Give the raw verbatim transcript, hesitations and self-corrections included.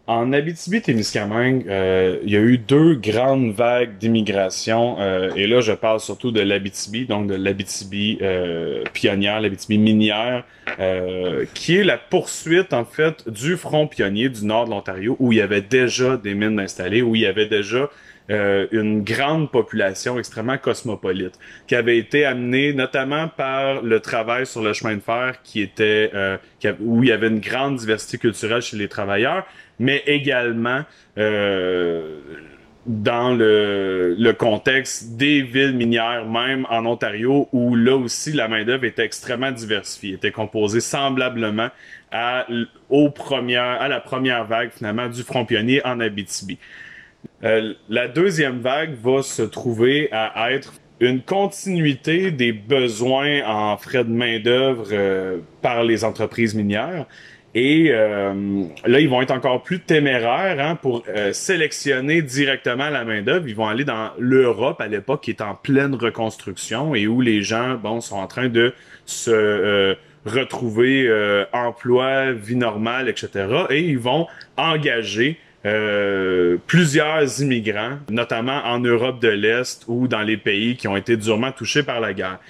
En Abitibi-Témiscamingue, euh, il y a eu deux grandes vagues d'immigration, euh, et là je parle surtout de l'Abitibi, donc de l'Abitibi euh, pionnière, l'Abitibi minière, euh, qui est la poursuite en fait du front pionnier du nord de l'Ontario, où il y avait déjà des mines installées, où il y avait déjà euh, une grande population extrêmement cosmopolite, qui avait été amenée notamment par le travail sur le chemin de fer, qui était euh, qui a- où il y avait une grande diversité culturelle chez les travailleurs, mais également euh, dans le, le contexte des villes minières, même en Ontario, où là aussi la main-d'œuvre était extrêmement diversifiée, était composée semblablement à, aux premières, à la première vague finalement du front pionnier en Abitibi. Euh, la deuxième vague va se trouver à être une continuité des besoins en frais de main-d'œuvre euh, par les entreprises minières. Et euh, là, ils vont être encore plus téméraires hein, pour euh, sélectionner directement la main-d'œuvre. Ils vont aller dans l'Europe à l'époque qui est en pleine reconstruction et où les gens, bon, sont en train de se euh, retrouver euh, emploi, vie normale, et cetera. Et ils vont engager euh, plusieurs immigrants, notamment en Europe de l'Est ou dans les pays qui ont été durement touchés par la guerre.